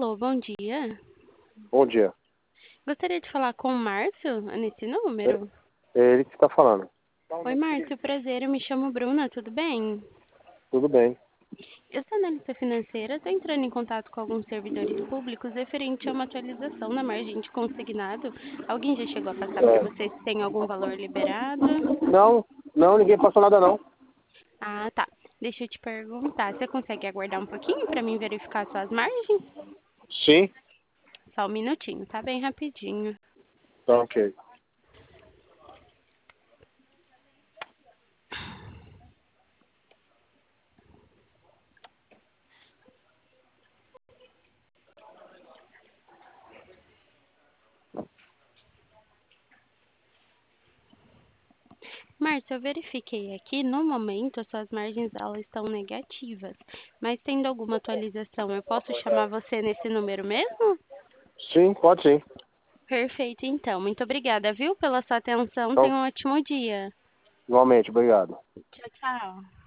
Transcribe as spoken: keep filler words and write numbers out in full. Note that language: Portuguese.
Alô, bom dia. Bom dia. Gostaria de falar com o Márcio nesse É, número. é ele que está falando. Oi, Márcio, prazer. Eu me chamo Bruna, tudo bem? Tudo bem. Eu sou analista financeira, estou entrando em contato com alguns servidores públicos referente a uma atualização na margem de consignado. Alguém já chegou a passar para É. você se tem algum valor liberado? Não, não, ninguém passou nada não. Ah, tá. Deixa eu te perguntar, você consegue aguardar um pouquinho para mim verificar suas margens? Sim? Só um minutinho, tá bem rapidinho. Tá ok. Márcio, eu verifiquei aqui, no momento as suas margens elas estão negativas, mas tendo alguma atualização, eu posso chamar você nesse número mesmo? Sim, pode sim. Perfeito, então. Muito obrigada, viu, pela sua atenção. Então, Tenha um ótimo dia. igualmente, obrigado. Tchau, tchau.